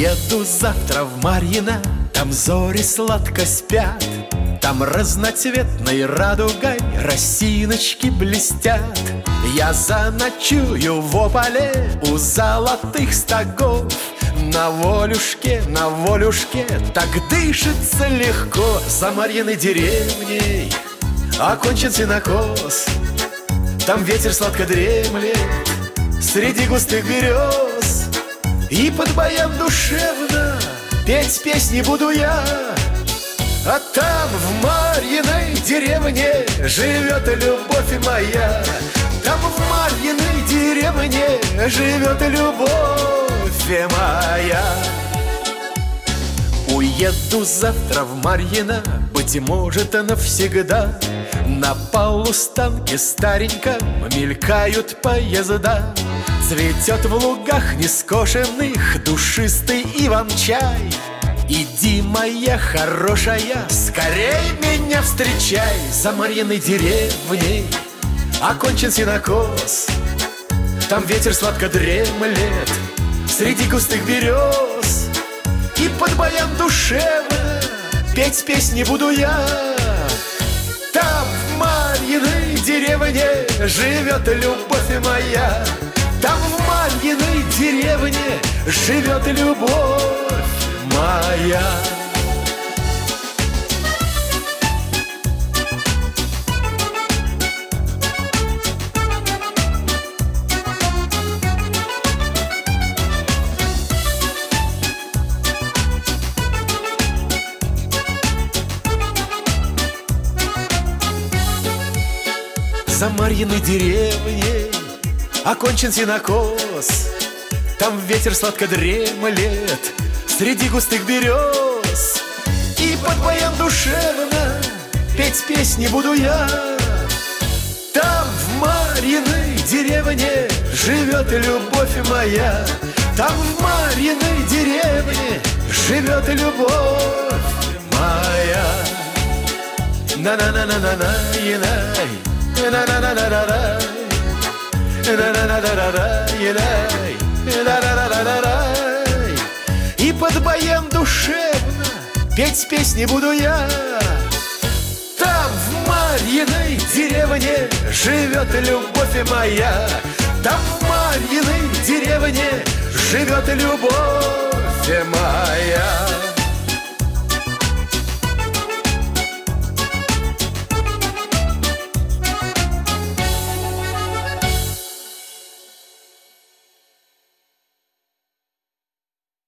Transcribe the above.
Уеду завтра в Марьино, там зори сладко спят, там разноцветной радугой росиночки блестят. Я заночую в ополе у золотых стогов. На волюшке, так дышится легко. За Марьиной деревней окончен сенокос, там ветер сладко дремлет среди густых берез. И под баян душевно петь песни буду я. А там в Марьиной деревне живет любовь моя. Там в Марьиной деревне живет любовь моя. Уеду завтра в Марьино, быть может, навсегда. На полустанке стареньком мелькают поезда. Цветет в лугах нескошенных душистый иван-чай. Иди, моя хорошая, скорей меня встречай. За Марьиной деревней окончен сенокос, там ветер сладко дремлет среди густых берез. И под баян душевно петь песни буду я. Там в Марьиной деревне живет любовь моя. Там в Марьиной деревне живет любовь моя. За Марьиной деревней окончен сенокос, там ветер сладко дремлет среди густых берез. И под баян душевно петь песни буду я. Там в Марьиной деревне живет любовь моя. Там в Марьиной деревне живет любовь моя. На-на-на-на-на-на-на-на-на. И под баян душевно петь песни буду я. Там в Марьиной деревне живет любовь моя. Там в Марьиной деревне живет любовь моя.